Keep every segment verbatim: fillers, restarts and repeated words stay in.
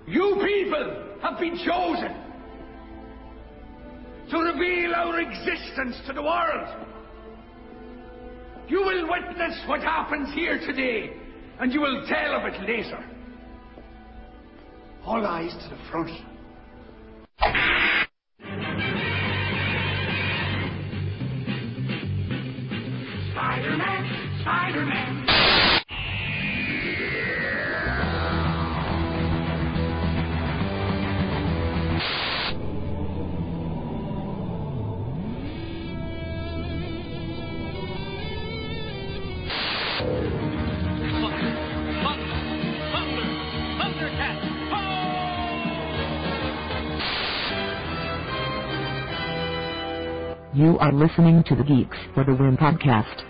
You people have been chosen to reveal our existence to the world. You will witness what happens here today, and you will tell of it later. All eyes to the front. Spider-Man, Spider-Man. You are listening to the Geeks for the Win podcast.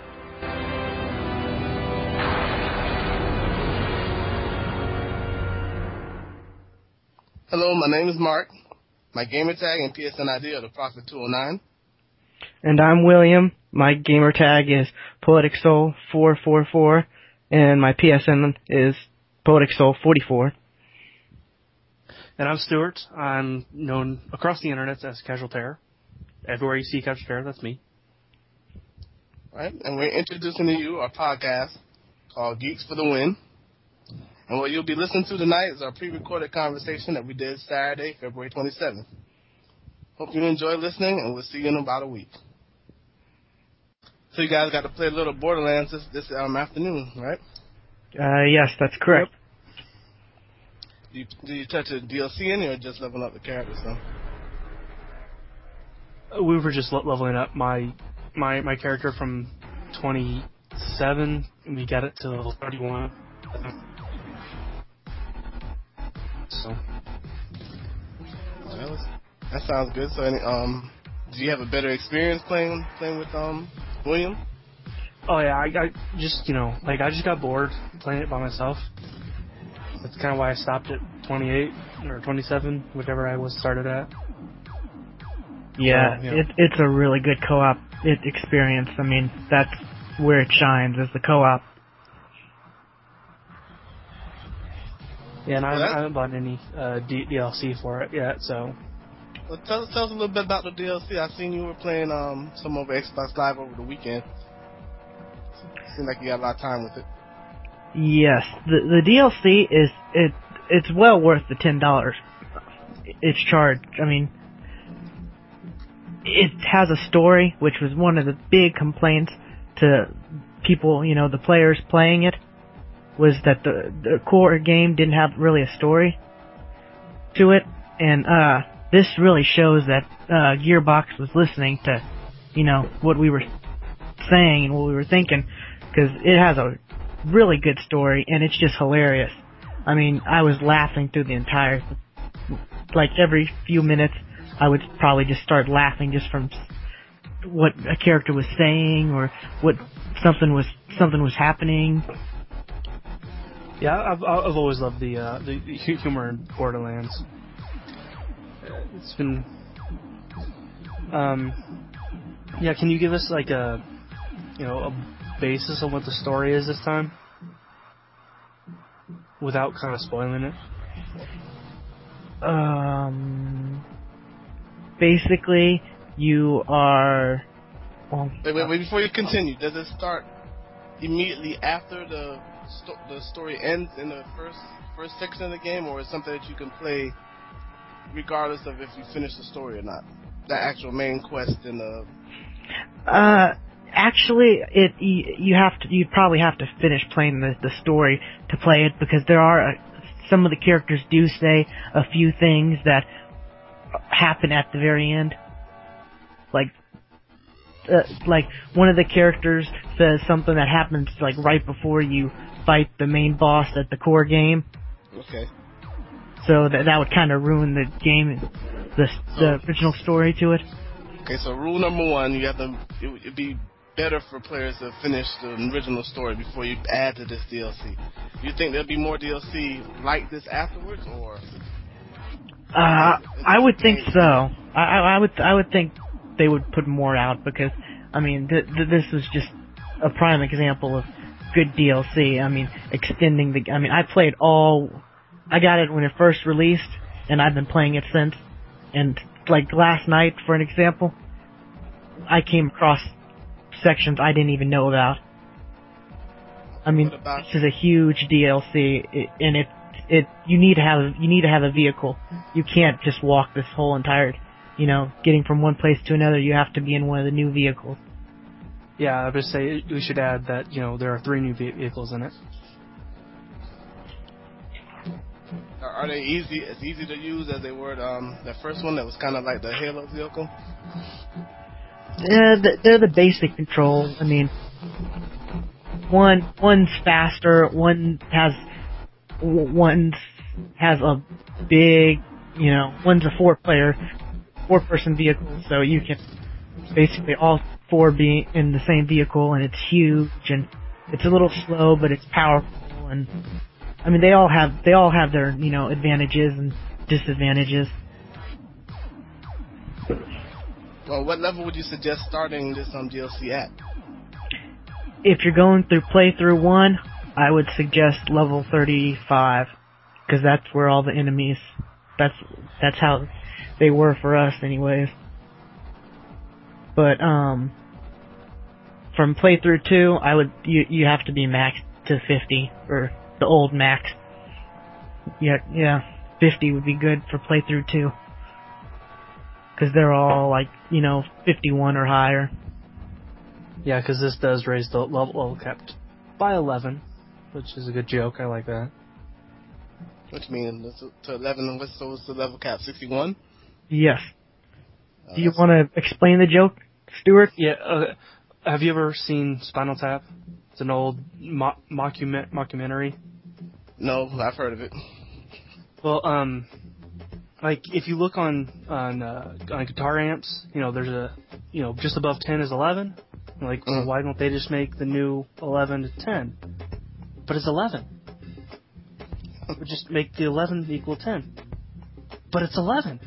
Hello, my name is Mark. My gamertag and P S N I D are the Prophet two oh nine. And I'm William. My gamertag is Poetic Soul four four four, and my P S N is Poetic Soul forty-four. And I'm Stuart. I'm known across the internet as Casual Terror. Everywhere you see Casual Terror, that's me. All right, and we're introducing to you our podcast called Geeks for the Win. And what you'll be listening to tonight is our pre-recorded conversation that we did Saturday, February twenty-seventh. Hope you enjoy listening, and we'll see you in about a week. So you guys got to play a little Borderlands this, this um, afternoon, right? Uh, yes, that's correct. Did you, did you touch a D L C in or just leveling up the characters? So? We were just leveling up my my my character from twenty-seven, and we got it to level thirty-one. So that, was, that sounds good. So, any, um, do you have a better experience playing playing with um William? Oh yeah, I, I just you know like I just got bored playing it by myself. That's kind of why I stopped at twenty-eight or twenty-seven, whichever I was started at. Yeah, so, yeah. It, it's a really good co-op it, experience. I mean, that's where it shines, is the co-op. Yeah, and well, I, I haven't bought any uh, D- DLC for it yet, so... Well, tell us, tell us a little bit about the D L C. I've seen you were playing um, some over Xbox Live over the weekend. Seems like you got a lot of time with it. Yes, the the D L C is, it it's well worth the ten dollars it's charged. I mean... It has a story, which was one of the big complaints to people, you know, the players playing it, was that the, the core game didn't have really a story to it. And uh, this really shows that uh, Gearbox was listening to, you know, what we were saying and what we were thinking, because it has a really good story, and it's just hilarious. I mean, I was laughing through the entire, like every few minutes, I would probably just start laughing just from what a character was saying or what something was something was happening. Yeah, I've I've always loved the uh, the humor in Borderlands. It's been, um, yeah. Can you give us like a, you know, a basis of what the story is this time, without kind of spoiling it? Um. Basically, you are... Well, wait, wait, wait, before you continue, does it start immediately after the sto- the story ends in the first first section of the game, or is it something that you can play regardless of if you finish the story or not? The actual main quest in the... Uh, actually, it you, you have to you probably have to finish playing the, the story to play it, because there are... Uh, some of the characters do say a few things that happen at the very end. Like, uh, like one of the characters says something that happens like right before you fight the main boss at the core game. Okay. So that that would kind of ruin the game, the the so, original story to it. Okay, so rule number one, you have to. It would be better for players to finish the original story before you add to this D L C. Do you think there'll be more D L C like this afterwards, or? Uh, I would think so. I, I, I would I would think they would put more out, because, I mean, th- th- this was just a prime example of good D L C. I mean, extending the... I mean, I played all I got it when it first released, and I've been playing it since. And like last night, for an example, I came across sections I didn't even know about. I mean, this is a huge D L C, it, and it it you need to have you need to have a vehicle. You can't just walk this whole entire, you know, getting from one place to another. You have to be in one of the new vehicles. Yeah, I would say we should add that, you know, there are three new vehicles in it. Are they easy as easy to use as they were um the first one that was kind of like the Halo vehicle? Yeah, they're the basic controls. I mean, one one's faster, one has one has a big, you know, one's a four-player, four-person vehicle, so you can basically all four be in the same vehicle, and it's huge, and it's a little slow, but it's powerful, and I mean, they all have they all have their, you know, advantages and disadvantages. Well, what level would you suggest starting this um, D L C at? If you're going through playthrough one, I would suggest level thirty-five, because that's where all the enemies. That's that's how they were for us, anyways. But um, from playthrough two, I would you you have to be maxed to fifty, or the old max. Yeah, yeah, fifty would be good for playthrough two, because they're all like, you know, fifty-one or higher. Yeah, because this does raise the level, level cap by eleven, which is a good joke. I like that. Which means to eleven. What's so what's the level cap? sixty-one. Yes. Uh, Do you want to explain the joke, Stuart? Yeah. Uh, have you ever seen Spinal Tap? It's an old mo- mockument- mockumentary. No, I've heard of it. Well, um, like if you look on on uh, on guitar amps, you know, there's a, you know, just above ten is eleven. Like, Mm. why don't they just make the new eleven to ten? But it's eleven. Or just make the eleven equal ten. But it's eleven.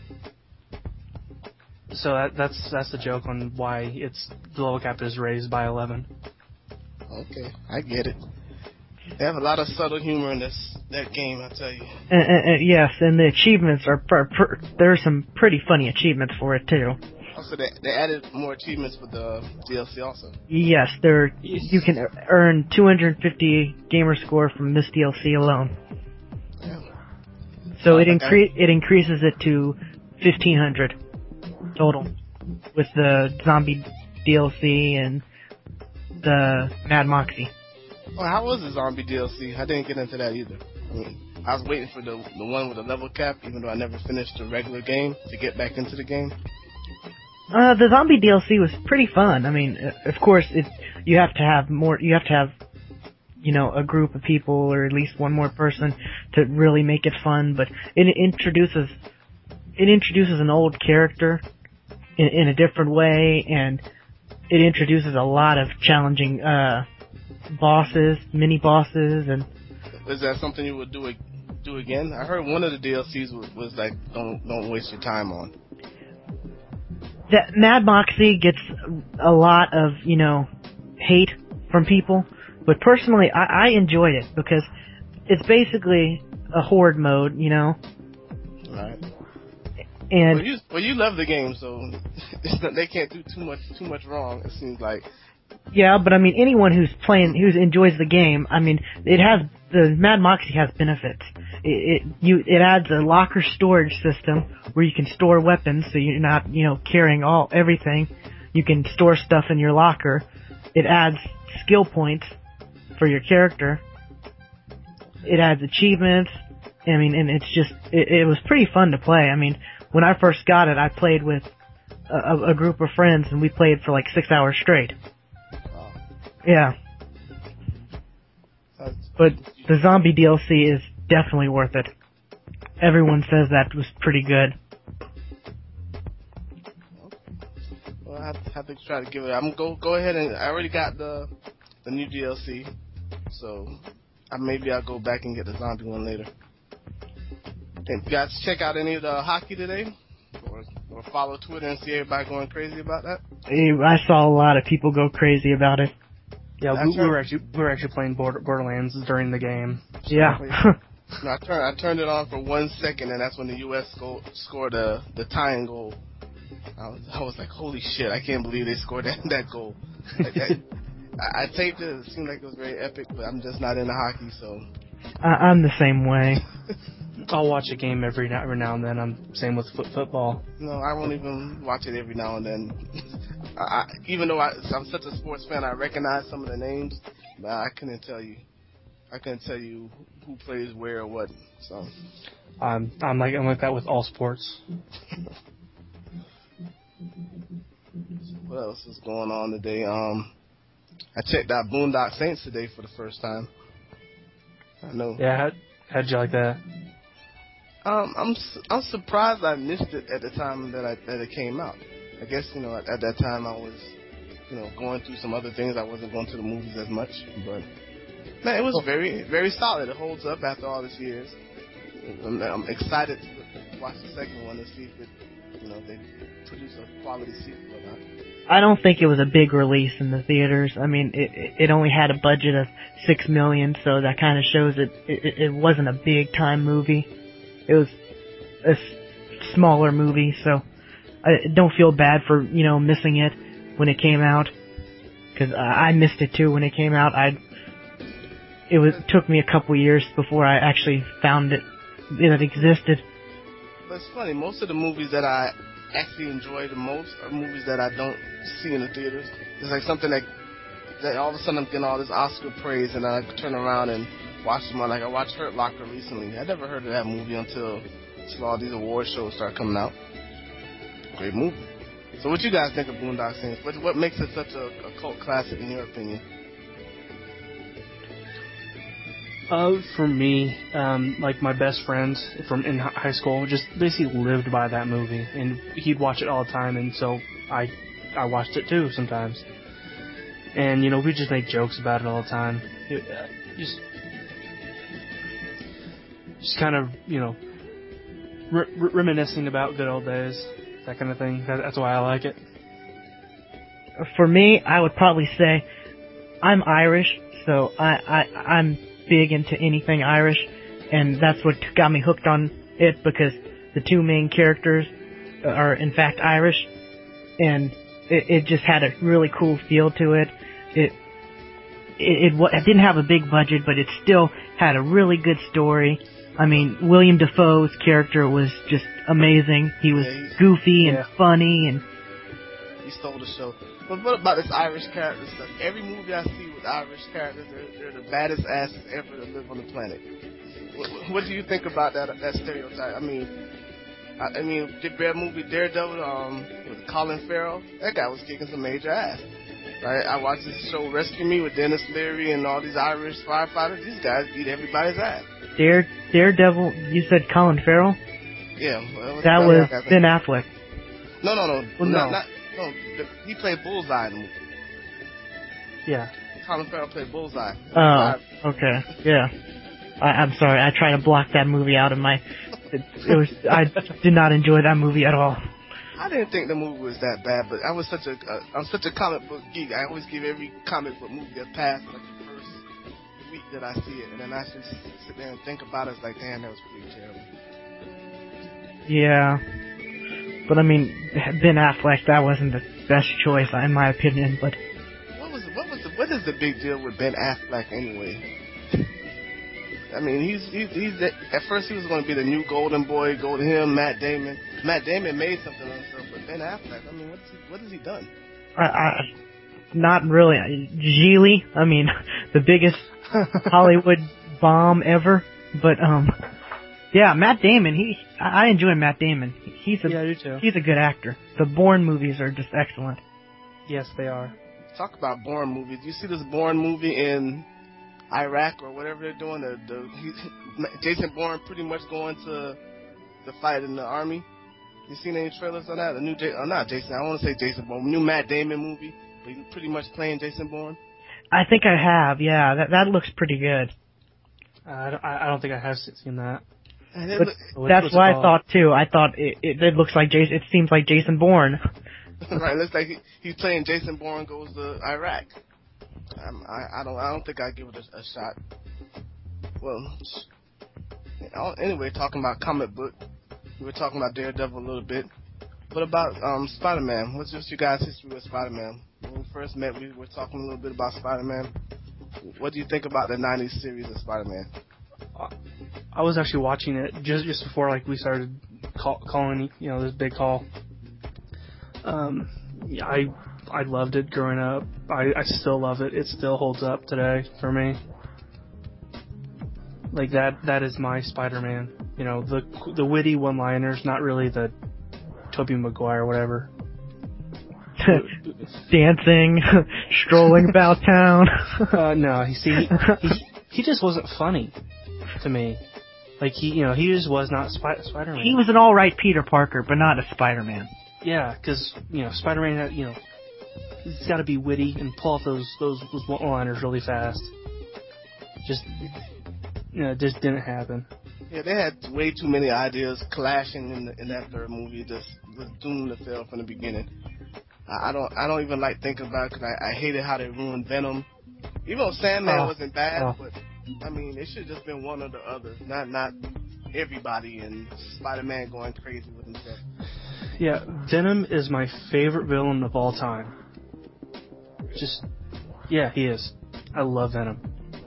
So that, that's that's the joke on why it's the level cap is raised by eleven. Okay, I get it. They have a lot of subtle humor in this that game, I tell you. And, and, and yes, and the achievements are per, per, there are some pretty funny achievements for it too. Also, they they added more achievements with the D L C also. Yes, there you can earn two hundred fifty gamer score from this D L C alone. Yeah. So Oh, it like incre- it increases it to fifteen hundred total with the zombie D L C and the Mad Moxie. Well, how was the zombie D L C? I didn't get into that either. I mean, I was waiting for the the one with the level cap, even though I never finished the regular game, to get back into the game. Uh, the zombie D L C was pretty fun. I mean, uh, of course, it you have to have more. You have to have, you know, a group of people or at least one more person to really make it fun. But it introduces it introduces an old character in, in a different way, and it introduces a lot of challenging uh, bosses, mini bosses, and. Is that something you would do do again? I heard one of the D L Cs was, was like, don't don't waste your time on. That Mad Moxie gets a lot of, you know, hate from people, but personally, I, I enjoyed it because it's basically a horde mode, you know. Right. And well, you well, you love the game, so it's not, they can't do too much too much wrong. It seems like. Yeah, but I mean, anyone who's playing, who enjoys the game, I mean, it has the Mad Moxie has benefits. It, it you it adds a locker storage system where you can store weapons, so you're not, you know, carrying all everything. You can store stuff in your locker. It adds skill points for your character. It adds achievements. I mean, and it's just it, it was pretty fun to play. I mean, when I first got it, I played with a, a group of friends, and we played for like six hours straight. Yeah. But the zombie D L C is definitely worth it. Everyone says that was pretty good. Well, I have to, have to try to give it. I'm gonna go go ahead and I already got the the new D L C, so I, maybe I'll go back and get the zombie one later. Did you guys check out any of the hockey today, or, or follow Twitter and see everybody going crazy about that? I saw a lot of people go crazy about it. Yeah, we, we were actually we were actually playing Border, Borderlands during the game. So. Yeah. No, I turned I turned it on for one second, and that's when the U S goal, scored the the tying goal. I was, I was like, holy shit! I can't believe they scored that that goal. Like that, I, I taped it. It seemed like it was very epic, but I'm just not into hockey, so. I, I'm the same way. I'll watch a game every now, every now and then. I'm same with foot, football. No, I won't even watch it every now and then. I, I, even though I, I'm such a sports fan, I recognize some of the names, but I couldn't tell you. I couldn't tell you who plays where or what. So. Um, I'm like I'm like that with all sports. What else is going on today? Um, I checked out Boondock Saints today for the first time. I know. Yeah, how, how'd you like that? Um, I'm I'm surprised I missed it at the time that I that it came out. I guess you know at, at that time I was you know going through some other things. I wasn't going to the movies as much, but man, it was very very solid. It holds up after all these years. I'm, I'm excited to watch the second one and see if it you know they produce a quality sequel or not. I don't think it was a big release in the theaters. I mean, it it only had a budget of six million, so that kind of shows it, it it wasn't a big time movie. It was a s- smaller movie, so I don't feel bad for you know missing it when it came out, because I missed it too when it came out. I it was took me a couple years before I actually found it that it existed. But it's funny, most of the movies that I actually enjoy the most are movies that I don't see in the theaters. It's like something that, that all of a sudden I'm getting all this Oscar praise, and then I turn around and watch them on. Like I watched Hurt Locker recently. I never heard of that movie until, until all these award shows start coming out. Great movie. So what you guys think of Boondock Saints? What, what makes it such a, a cult classic in your opinion? Uh, for me, um, like my best friend from in high school just basically lived by that movie, and he'd watch it all the time, and so I, I watched it too sometimes. And you know, we just make jokes about it all the time. It, uh, just, just kind of you know, re- re- reminiscing about good old days, that kind of thing. That, that's why I like it. For me, I would probably say I'm Irish, so I I I'm. big into anything Irish, and that's what got me hooked on it, because the two main characters are in fact Irish, and it, it just had a really cool feel to it. It it, it it didn't have a big budget, but it still had a really good story. I mean, William Dafoe's character was just amazing. He was yeah, goofy and yeah. funny, and he stole the show. But what about this Irish character stuff? Every movie I see with Irish characters, they're, they're the baddest asses ever to live on the planet. What, what do you think about that that stereotype? I mean, I, I mean, the bad movie Daredevil, um, with Colin Farrell, that guy was kicking some major ass. Right? I watched this show Rescue Me with Dennis Leary and all these Irish firefighters. These guys beat everybody's ass. Dare Daredevil. You said Colin Farrell? Yeah, well, that was Ben Affleck. No, no, no, well, not, no. not no. The, he played Bullseye in the movie. Yeah. Colin Farrell played Bullseye. Oh, okay, yeah. I, I'm sorry, I try to block that movie out of my. It, it was I did not enjoy that movie at all. I didn't think the movie was that bad, but I was such a uh, I'm such a comic book geek. I always give every comic book movie a pass like the first week that I see it, and then I just sit there and think about it. It's like, damn, that was pretty terrible. Yeah, but I mean, Ben Affleck, that wasn't the best choice in my opinion. But what was what was the, what is the big deal with Ben Affleck anyway? I mean, he's he's, he's at first he was going to be the new Golden Boy, go to him, Matt Damon. Matt Damon made something of himself, but Ben Affleck, I mean, what's he, what has he done? I, I not really. Geely, I mean, the biggest Hollywood bomb ever. But um, yeah, Matt Damon. He I enjoy Matt Damon. He's a yeah, I do too. He's a good actor. The Bourne movies are just excellent. Yes, they are. Talk about Bourne movies. You see this Bourne movie in Iraq or whatever they're doing? The, the he, Jason Bourne pretty much going to the fight in the army. You seen any trailers on that? The new, J- oh, not Jason. I don't want to say Jason Bourne. New Matt Damon movie, but he's pretty much playing Jason Bourne. I think I have. Yeah, that that looks pretty good. Uh, I, don't, I don't think I have seen that. But But look, that's what I thought too. I thought it, it, it looks like Jason. It seems like Jason Bourne. right, it looks like he, he's playing Jason Bourne goes to Iraq. Um, I, I don't I don't think I'd give it a, a shot. Well, Anyway, talking about comic book, we were talking about Daredevil a little bit. What about um, Spider-Man? What's just your guys' history with Spider-Man? When we first met, we were talking a little bit about Spider-Man. What do you think about the nineties series of Spider-Man? I was actually watching it just just before like we started call, calling, you know, this big call. Um, yeah, I I loved it growing up. I, I still love it. It still holds up today for me. Like that that is my Spider-Man. You know, the the witty one-liners, not really the Tobey Maguire or whatever. Dancing, strolling about town. uh, no, he see he, he he just wasn't funny to me. Like he, you know, he just was not Sp- Spider-Man. He was an all right Peter Parker, but not a Spider-Man. Yeah, because you know, Spider-Man, you know, he's got to be witty and pull off those those those one-liners really fast. Just, you know, it just didn't happen. Yeah, they had way too many ideas clashing in the, in that third movie. Just was doomed to fail from the beginning. I, I don't I don't even like thinking about it because I, I hated how they ruined Venom. Even though Sandman oh, wasn't bad, oh. but I mean, it should have just been one or the other, not not everybody and Spider-Man going crazy with himself. Yeah, Venom is my favorite villain of all time. Just, yeah, he is. I love Venom.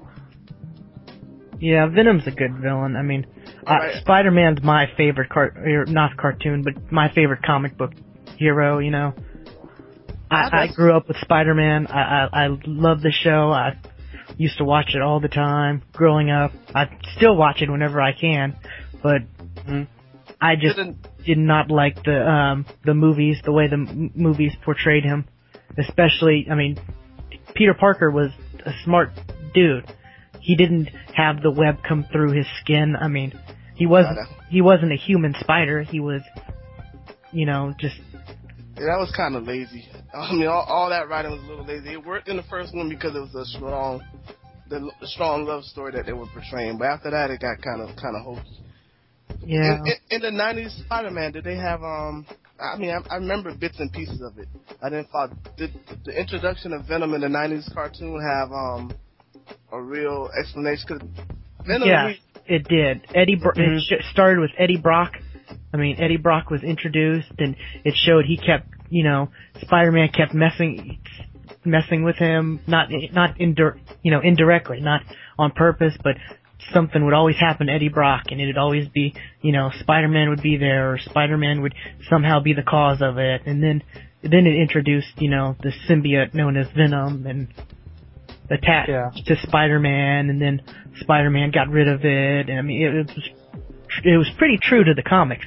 Yeah, Venom's a good villain. I mean, uh, right. Spider-Man's my favorite car, or not cartoon, but my favorite comic book hero. You know, I, I grew up with Spider-Man. I, I I love the show. I used to watch it all the time growing up. I still watch it whenever I can, but mm, I just did not like the um the movies, the way the m- movies portrayed him. Especially, I mean, Peter Parker was a smart dude. He didn't have the web come through his skin. I mean, he wasn't he wasn't a human spider. He was, you know, just. Yeah, that was kind of lazy. I mean, all, all that writing was a little lazy. It worked in the first one because it was a strong, the, the strong love story that they were portraying. But after that, it got kind of kind of hokey. Yeah. In, in, in the nineties Spider-Man, did they have um? I mean, I, I remember bits and pieces of it. I didn't follow. Did the introduction of Venom in the nineties cartoon have um a real explanation? Cause Venom, yeah, we, it did. Eddie Bro- mm-hmm. It started with Eddie Brock. I mean, Eddie Brock was introduced, and it showed he kept, you know, Spider-Man kept messing, messing with him, not, not indir- you know, indirectly, not on purpose, but something would always happen to Eddie Brock, and it'd always be, you know, Spider-Man would be there, or Spider-Man would somehow be the cause of it, and then, then it introduced, you know, the symbiote known as Venom, and attached yeah. to Spider-Man, and then Spider-Man got rid of it, and I mean, it, it was, it was pretty true to the comics.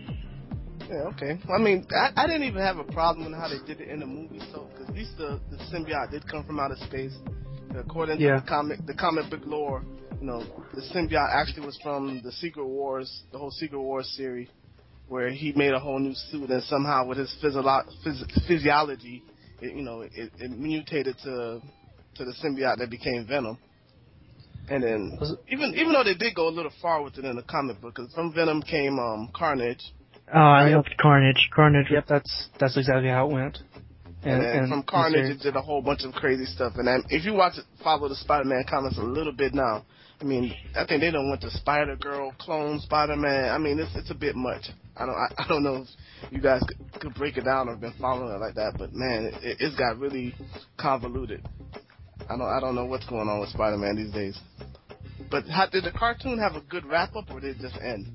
Yeah, okay. I mean, I, I didn't even have a problem with how they did it in the movie, so because at least the, the symbiote did come from outer space. According to yeah. the comic, the comic book lore, you know, the symbiote actually was from the Secret Wars, the whole Secret Wars series, where he made a whole new suit, and somehow with his physio- phys- physiology, it, you know, it, it mutated to to the symbiote that became Venom. And then, even even though they did go a little far with it in the comic book, because from Venom came um, Carnage. Oh, I right? loved Carnage. Carnage. Yep, that's that's exactly how it went. And, and then and from Carnage, it did a whole bunch of crazy stuff. And then, if you watch it, follow the Spider-Man comics a little bit now, I mean, I think they done went to Spider-Girl, clone Spider-Man. I mean, it's it's a bit much. I don't I, I don't know if you guys could, could break it down or been following it like that, but man, it, it's got really convoluted. I don't I don't know what's going on with Spider-Man these days. But how, did the cartoon have a good wrap up, or did it just end?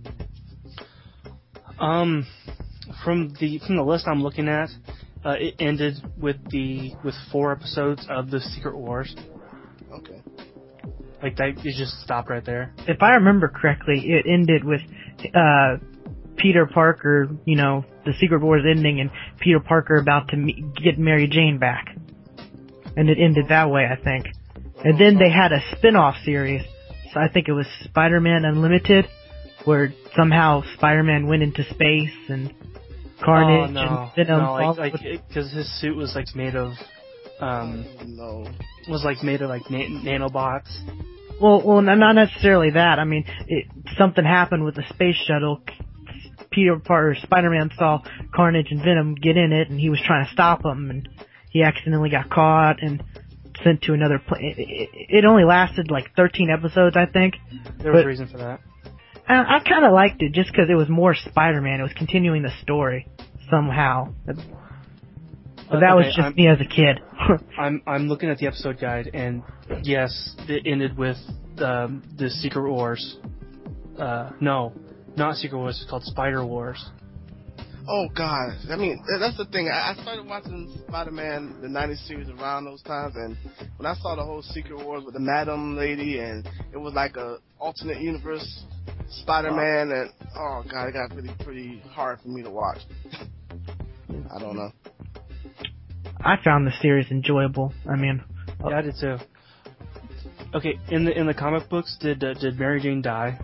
Um, from the from the list I'm looking at, uh, it ended with the with four episodes of the Secret Wars. Okay. Like that, it just stopped right there. If I remember correctly, it ended with uh, Peter Parker, you know, the Secret Wars ending, and Peter Parker about to meet, get Mary Jane back, and it ended that way, I think. And then they had a spin-off series. So I think it was Spider-Man Unlimited, where somehow Spider-Man went into space and Carnage oh, no. and Venom. No, like because his suit was like made of, um, oh, no, was like made of like na- nanobots. Well, well, not necessarily that. I mean, it, something happened with the space shuttle. Peter Parker, Spider-Man saw Carnage and Venom get in it, and he was trying to stop them, and he accidentally got caught and sent to another place. It, it, it only lasted like thirteen episodes, I think. There was but, a reason for that. I, I kind of liked it just because it was more Spider-Man. It was continuing the story somehow. But, but that Uh, was okay, just I'm- me as a kid. I'm I'm looking at the episode guide, and yes, it ended with um, the Secret Wars. Uh, no, not Secret Wars. It's called Spider Wars. Oh God! I mean, that's the thing. I I started watching Spider-Man the nineties series around those times, and when I saw the whole Secret Wars with the Madam Lady, and it was like a alternate universe Spider-Man, and oh God, it got pretty pretty hard for me to watch. I don't know. I found the series enjoyable. I mean, Yeah, I did too. Okay, in the in the comic books, did uh, did Mary Jane die?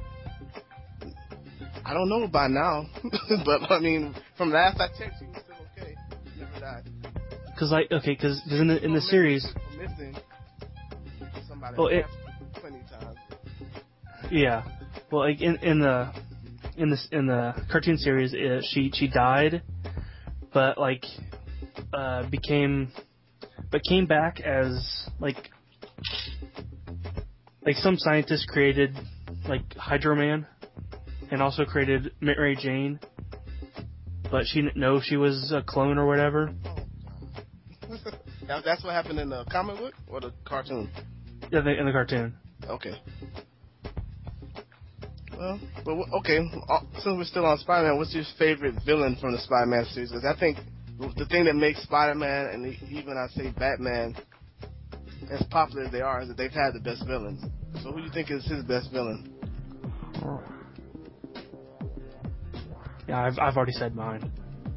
I don't know by now, but I mean, from last I checked, she was still okay. She never died. Because like okay, because in the in the series, Missing. Somebody Well, it- plenty of times. yeah. Well, like in in the in this in the cartoon series, uh, she she died, but like uh, became but came back as like like some scientists created like Hydro Man, and also created Mary Jane, but she didn't know she was a clone or whatever. That- That's what happened in the comic book or the cartoon. In the, in the cartoon. Okay. Well, but wh- okay. uh, Since we're still on Spider-Man, what's your favorite villain from the Spider-Man series? 'Cause I think the thing that makes Spider-Man and e- even I say Batman as popular as they are is that they've had the best villains. So who do you think is his best villain? Yeah, I've I've already said mine.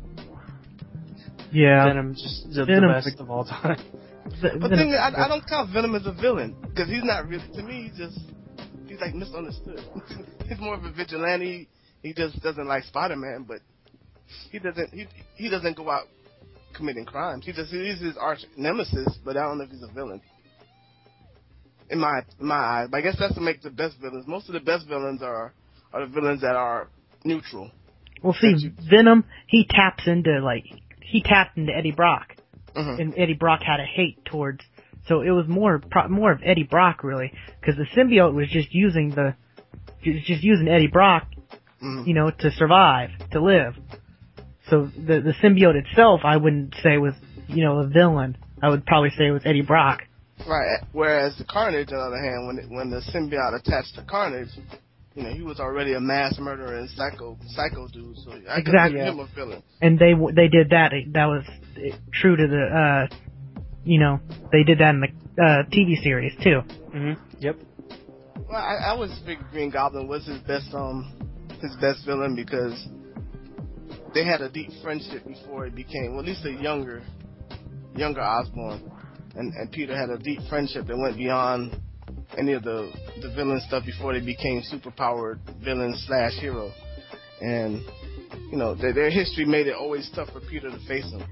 yeah. Venom's just the, the Venom's best of all time. The, But the- thing is, I, I don't count Venom as a villain because he's not really. To me, he's just he's like misunderstood. He's more of a vigilante. He just doesn't like Spider-Man, but he doesn't he he doesn't go out committing crimes. He just he's his arch nemesis, but I don't know if he's a villain. In my in my eyes, but I guess that's what makes the best villains. Most of the best villains are are the villains that are neutral. well, see, Venom, he taps into, like, he tapped into Eddie Brock. Mm-hmm. And Eddie Brock had a hate towards, so it was more pro- more of Eddie Brock really, because the symbiote was just using the, just using Eddie Brock, Mm-hmm. you know, to survive, to live. So the the symbiote itself, I wouldn't say was, you know, a villain. I would probably say it was Eddie Brock. Right. Whereas the Carnage, on the other hand, when it, when the symbiote attached to Carnage, you know, he was already a mass murderer and psycho psycho dude. So I Exactly. consider him a villain. And they they did that. That was true to the, uh, you know, they did that in the uh, T V series too. Mm-hmm. Yep. Well, I, I always figured Green Goblin was his best um his best villain because they had a deep friendship before it became, well, at least a younger younger Osborn and and Peter had a deep friendship that went beyond any of the the villain stuff before they became superpowered villains slash heroes. And you know, their, their history made it always tough for Peter to face him.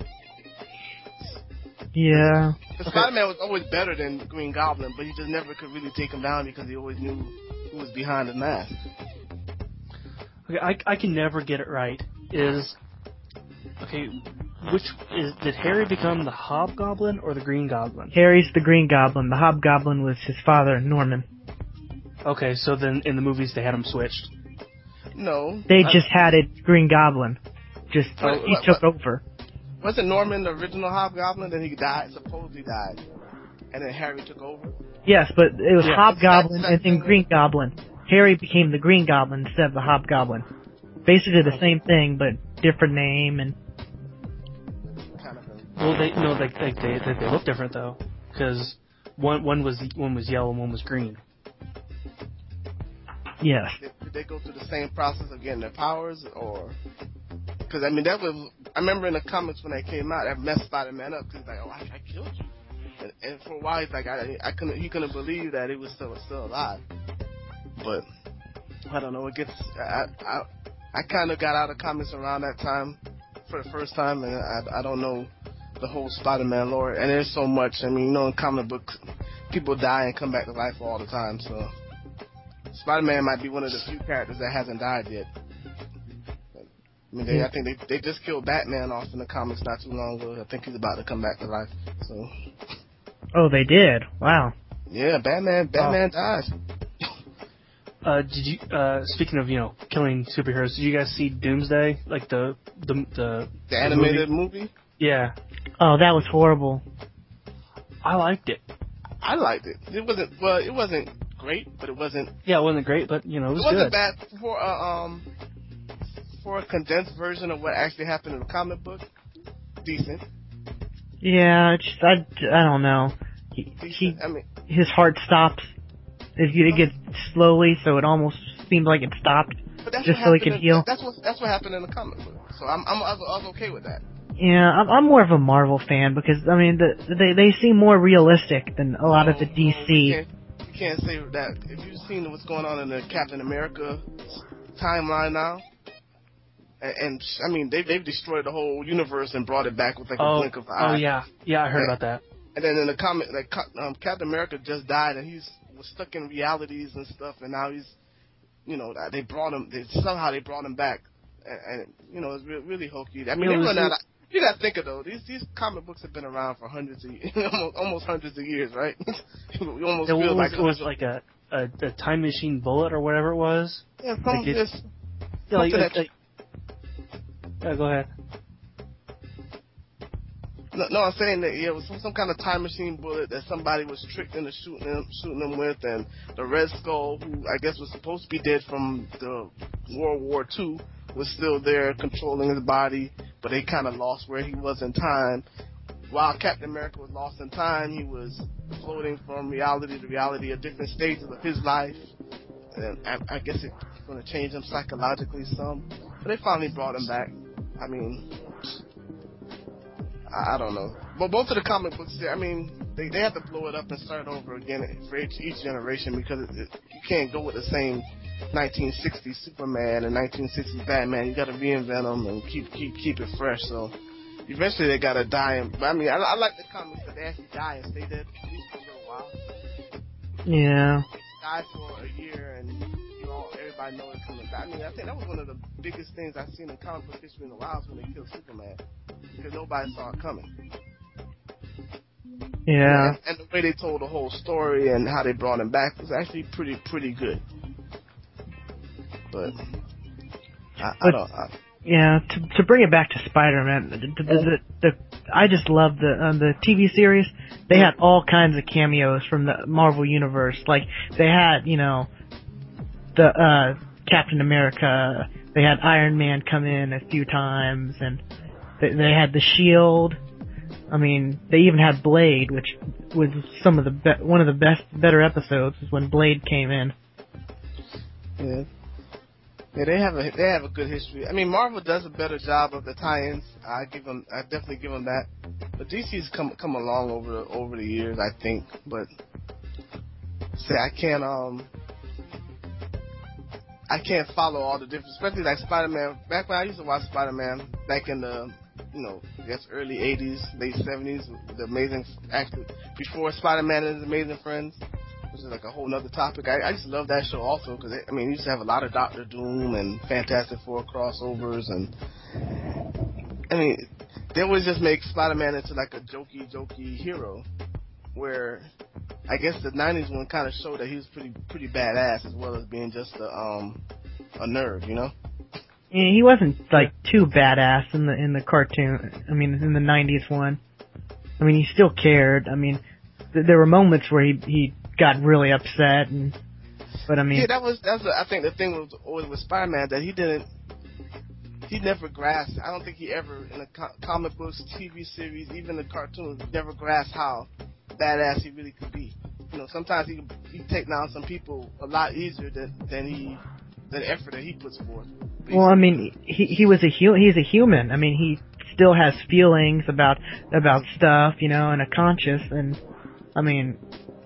Yeah. Because Spider-Man was always better than Green Goblin, but he just never could really take him down because he always knew who was behind the mask. Okay, I I can never get it right. Is okay. Which is did Harry become the Hobgoblin or the Green Goblin? Harry's the Green Goblin. The Hobgoblin was his father, Norman. Okay, so then in the movies they had him switched. No. They I- just had it Green Goblin. Just What- he what- took what- over. Wasn't Norman the original Hobgoblin? Then he died, supposedly died. And then Harry took over? Yes, but it was Yeah. Hobgoblin That's- and then that's- Green Goblin. Harry became the Green Goblin instead of the Hobgoblin. Basically the same thing, but different name and. Kind of thing. Well, they no, they they they, they, they look different though, because one one was one was yellow and one was green. Yes. Did, did they go through the same process of getting their powers, or? Because I mean, that was. I remember in the comics when they came out, that messed Spider-Man up because like, oh, I, I killed you, and, and for a while he's like, I, I couldn't, he couldn't believe that he was still still alive. But I don't know. It gets. I I, I kind of got out of comics around that time for the first time, and I I don't know the whole Spider-Man lore. And there's so much. I mean, you know, in comic books, people die and come back to life all the time, so. Spider-Man might be one of the few characters that hasn't died yet. I mean, they, I think they they just killed Batman off in the comics not too long ago. I think he's about to come back to life. So, Oh, they did. Wow. yeah, Batman Batman dies. Uh, did you? Uh, speaking of you know killing superheroes, did you guys see Doomsday? Like the the the, The animated movie? movie? Yeah, Oh, that was horrible. I liked it. I liked it. It wasn't well. It wasn't great, but it wasn't. Yeah, it wasn't great, but you know it was It wasn't good. bad for a um for a condensed version of what actually happened in the comic book. Decent. Yeah, it's just, I, I don't know. He, he Decent. I mean, his heart stops. It, it gets slowly, so it almost seemed like it stopped but that's just what so he happened could in, heal. That's what that's what happened in the comic book. So I'm I'm I was, I was okay with that. Yeah, I'm, I'm more of a Marvel fan because I mean the, they they seem more realistic than a lot of the D C. You can't, you can't say that. If you've seen what's going on in the Captain America timeline now, and, and I mean they they've destroyed the whole universe and brought it back with like a Oh, blink of an eye. oh yeah, yeah, I heard and, about that. And then in the comic, like um, Captain America just died, and he's was stuck in realities and stuff, and now he's, you know, they brought him. They, somehow they brought him back, and, and you know, it's re- really hokey. I mean, You know, they run it was- out. Of, you gotta think of though. These these comic books have been around for hundreds of years, almost, almost hundreds of years, right? You almost It feel was, like it was like a, a a time machine bullet or whatever it was. yeah, some like it- just Yeah, like, something like, that- like, yeah, go ahead. No, no, I'm saying that yeah, it was some, some kind of time machine bullet that somebody was tricked into shooting them, shooting them with, and the Red Skull, who I guess was supposed to be dead from the World War Two, was still there controlling his body, but they kind of lost where he was in time. While Captain America was lost in time, he was floating from reality to reality at different stages of his life, and I, I guess it's going to change him psychologically some. But they finally brought him back. I mean. I don't know. But both of the comic books, I mean, they they have to blow it up and start over again for each, each generation because it, it, you can't go with the same nineteen sixties Superman and nineteen sixties Batman. You got to reinvent them and keep keep keep it fresh. So eventually they got to die. And, but I mean, I, I like the comics that they actually die and stay dead at least for a little while. Yeah. Die for a year and you know everybody knows it's coming back. I mean, I think that was one of the biggest things I've seen in comic book history in a while is when they killed Superman. Because nobody saw it coming. Yeah. And, and the way they told the whole story and how they brought him back was actually pretty pretty good. But I, I don't. I, Yeah, to to bring it back to Spider-Man, the, the, the, the I just love the uh, the T V series. They had all kinds of cameos from the Marvel universe. Like they had, you know, the uh, Captain America. They had Iron Man come in a few times, and they, they had the Shield. I mean, they even had Blade, which was some of the be- one of the best, better episodes was when Blade came in. yeah. Yeah, they have a they have a good history. I mean, Marvel does a better job of the tie-ins. I give them, I definitely give them that. But D C's come come along over the, over the years, I think. But say I can't um I can't follow all the different, especially like Spider-Man. Back when I used to watch Spider-Man, back in the you know I guess early eighties, late seventies, the Amazing actually before Spider-Man and His Amazing Friends. Which is like a whole nother topic. I, I just love that show also because I mean, you used to have a lot of Doctor Doom and Fantastic Four crossovers, and I mean, they always just make Spider-Man into like a jokey, jokey hero. Where I guess the nineties one kind of showed that he was pretty, pretty badass as well as being just a um a nerd, you know. Yeah, he wasn't like too badass in the in the cartoon. I mean, in the nineties one. I mean, he still cared. I mean, th- there were moments where he he. got really upset, and but I mean, yeah, that was that's the, I think the thing was always with Spider-Man that he didn't, he never grasped. I don't think he ever in the co- comic books, T V series, even the cartoons, never grasped how badass he really could be. You know, sometimes he he take down some people a lot easier than than he than the effort that he puts forth. Well, I mean, he he was a hu- he's a human. I mean, he still has feelings about about stuff, you know, and a conscience, and I mean.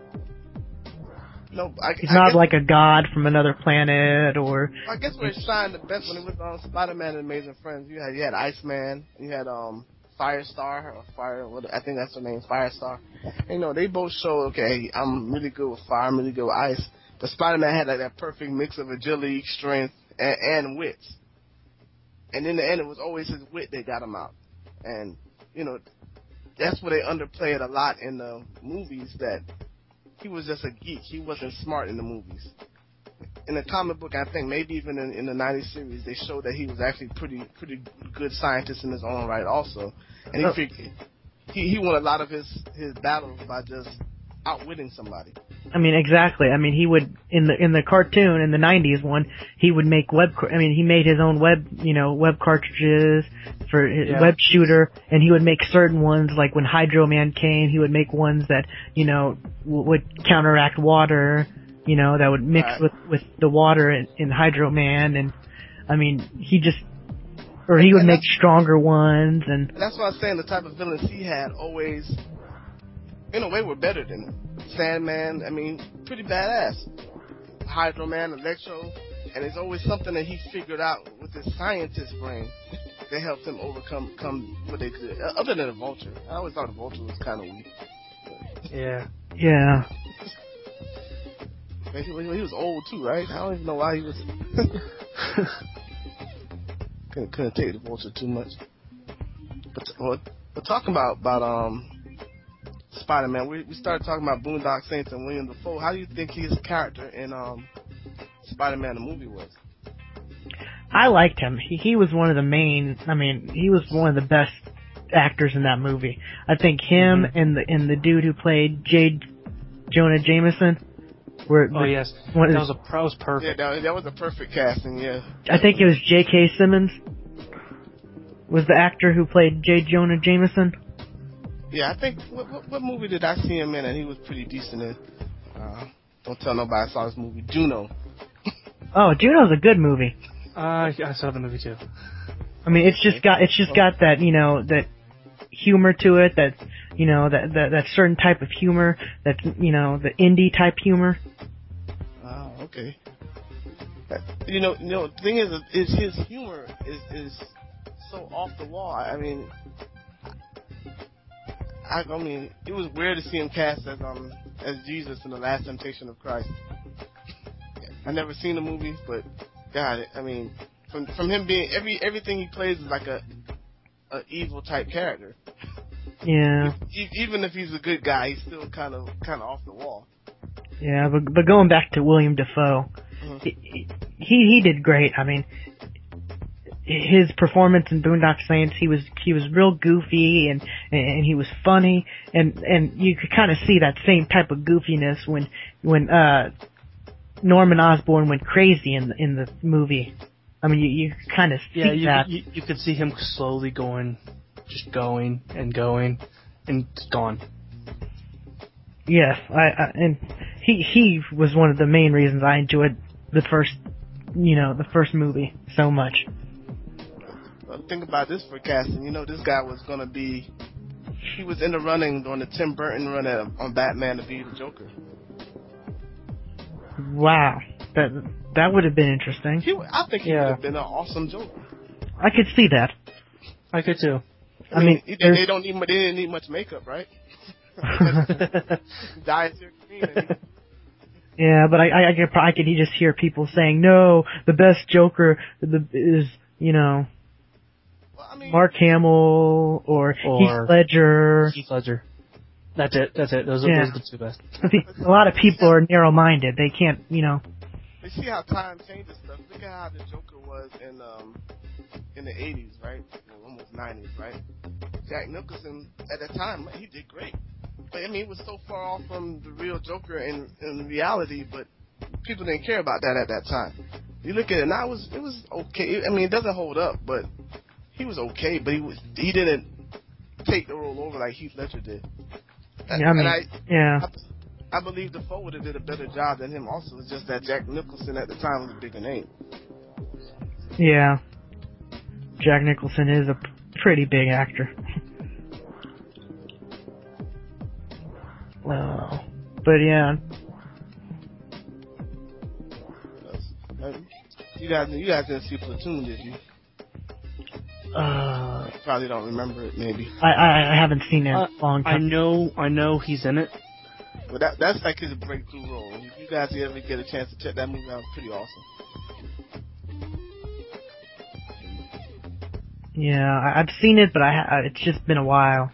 No, I, He's I not guess, like a god from another planet, or. I guess where he shined the best when he was on Spider-Man and Amazing Friends. You had you had Iceman, you had um Firestar or Fire. What I think that's her name, Firestar. And, you know, they both show okay, I'm really good with fire, I'm really good with ice. But Spider-Man had like that perfect mix of agility, strength, and, and wits. And in the end, it was always his wit that got him out. And you know, that's where they underplay it a lot in the movies that. He was just a geek. He wasn't smart in the movies. in the comic book, I think maybe even in, in the nineties series, they showed that he was actually pretty pretty good scientist in his own right, also, and he Oh. figured, he he won a lot of his his battles by just outwitting somebody. I mean, exactly. I mean, he would in the in the cartoon in the nineties one, he would make web. I mean, he made his own web, you know, web cartridges for his Yeah. web shooter, and he would make certain ones like when Hydro Man came, he would make ones that you know w- would counteract water, you know, that would mix Right. with with the water in, in Hydro Man, and I mean, he just or he would And make that's- stronger ones, and And that's why I'm saying the type of villains he had always, in a way, were better than him. Sandman, I mean, pretty badass. Hydro Man, Electro, and it's always something that he figured out with his scientist brain that helped him overcome come what they could. Uh, Other than the Vulture, I always thought the Vulture was kind of weak. Yeah. yeah. But he, he was old too, right? I don't even know why he was. couldn't, couldn't take the Vulture too much. But well, but talking about about um. Spider-Man. We we started talking about Boondock Saints and William Dafoe. How do you think his character in um, Spider-Man the movie was? I liked him. He he was one of the main. I mean, he was one of the best actors in that movie. I think him Mm-hmm. and the and the dude who played J. Jonah Jameson were. Oh yes, one of that the- was a that was Yeah, perfect. that, that was a perfect casting. Yeah. I think it was J K. Simmons was the actor who played J. Jonah Jameson. Yeah, I think what, what, what movie did I see him in? And he was pretty decent in. Uh, don't tell nobody I saw this movie. Juno. Oh, Juno's a good movie. Uh, I saw the movie too. I mean, it's just got it's just got that you know that humor to it. That you know that that, that certain type of humor. That you know the indie type humor. Oh, okay. That- You know, you know, the thing is, is his humor is is so off the wall. I mean, I, I mean, it was weird to see him cast as um as Jesus in the Last Temptation of Christ. I never seen the movie, but God, I mean, from from him being every everything he plays is like a a evil type character. Yeah. E- even if he's a good guy, he's still kind of kind of off the wall. Yeah, but but going back to William Dafoe, Mhm. he he he did great. I mean, his performance in Boondock Saints, he was he was real goofy and and he was funny, and and you could kind of see that same type of goofiness when when uh Norman Osborn went crazy in the in the movie. I mean, you you kind of see Yeah, you, that. you you could see him slowly going, just going and going, and it's gone. Yes, I, I and he he was one of the main reasons I enjoyed the first, you know, the first movie so much. Well, think about this for casting. You know, this guy was gonna be. He was in the running during the Tim Burton run at, on Batman to be the Joker. Wow, that that would have been interesting. He, I think he Yeah. would have been an awesome Joker. I could see that. I could too. I, I mean, mean, he- there's- they don't need mu- they didn't need much makeup, right? Dyes their green. And Yeah, but I I, I could I could just hear people saying no, the best Joker the, is you know he, well, I mean, Mark Hamill or, Or- Heath Ledger. Heath Ledger. That's it. That's it. Those are, Yeah. those are the two best. A lot of people are narrow-minded. They can't, you know. they see how time changes stuff. Look at how the Joker was in um in the eighties, right? Well, almost nineties, right? Jack Nicholson at that time, he did great. But I mean, it was so far off from the real Joker in in reality, but people didn't care about that at that time. You look at it now, it was it was okay. I mean, it doesn't hold up, but he was okay. But he was he didn't take the role over like Heath Ledger did. And, Yeah, I mean, and I, yeah. I, I believe Dafoe would have did a better job than him. Also, it's just that Jack Nicholson at the time was a bigger name. Yeah. Jack Nicholson is a p- pretty big actor. Well, but yeah. Uh, You guys, you guys didn't see Platoon, did you? Uh, Probably don't remember it, maybe. I, I I haven't seen it in Uh, a long I time. know. I know he's in it. But that that's like his breakthrough role. If you guys ever get a chance to check that movie out, it's pretty awesome. Yeah, I, I've seen it, but I ha- it's just been a while.